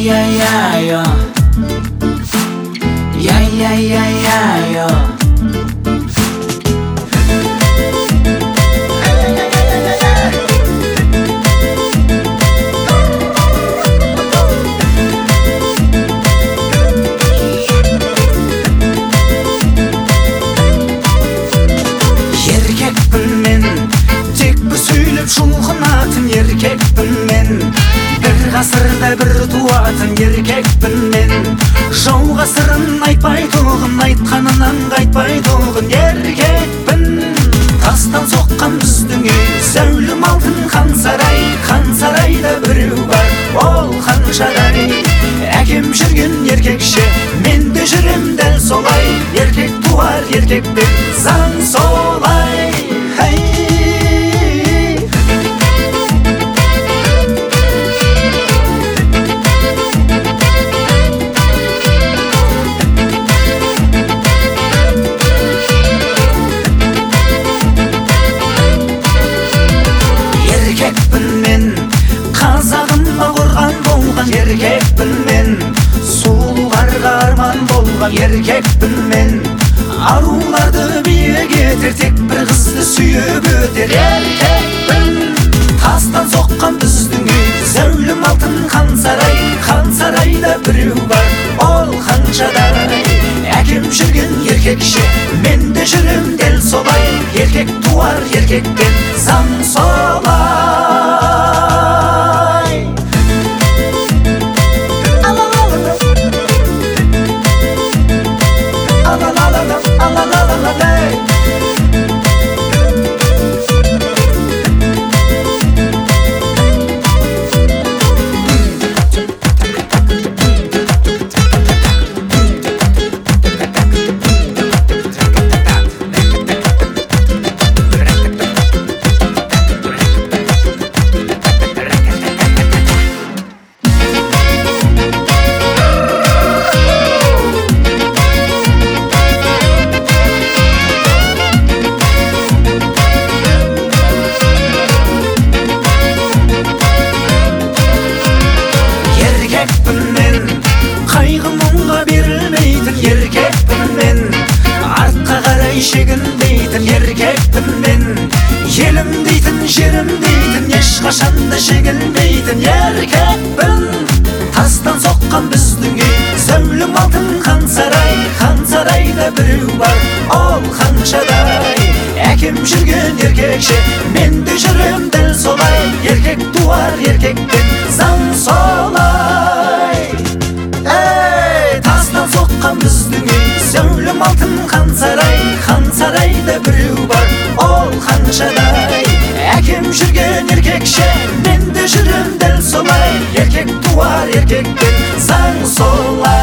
Яй-яй-яй-яй-яй-яй-яй-яй-яй-яй. Еркекпін мен, тек бір сөйлеп шұлғынатын еркекпін мен. Бір ғасырда бір туатын еркекпін мен. Жауға сырын айтпайтұғын, айтқанынан қайтпайтұғын еркекпін. Тастан соққан біздің үй зәулім алтын хан сарай. Хан сарайда біреу бар, ол Ханшадай. Әкем жүрген еркекше, мен де жүрем дәл солай. Еркек туар еркектен, заң солай. Еркекпін мен, қазағыма қорған болған еркекпін мен. Сұлуларға арман болған еркекпін мен. Аруларды биік етер, тек бір қызды сүйіп өтер еркекпін. Тастан соққан біздің үй зәулім алтын хан сарай. Хан сарайда біреу бар, ол Ханшадай. Әкем жүрген еркекше, мен де жүрем дәл солай. Еркек туар еркектен, заң солай. Қайғы-мұңға берілмейтін еркекпін мен. Артқа қарай шегінбейтін еркекпін мен. Елім дейтін, жерім дейтін, ешқашанда жеңілмейтін еркекпін. Тастан соққан біздің үй зәулім алтын хан сарай. Хан сарайда біреу бар, ол Ханшадай. Әкем жүрген еркекше, мен де жүрем дәл солай. Еркек туар еркектен, заң солай. Тастан соққан біздің үй зәулім алтын хан сарай. Хан сарайда біреу бар, ол Ханшадай. Әкем жүрген еркекше, мен де жүрем дәл солай. Еркек туар еркектен, заң солай.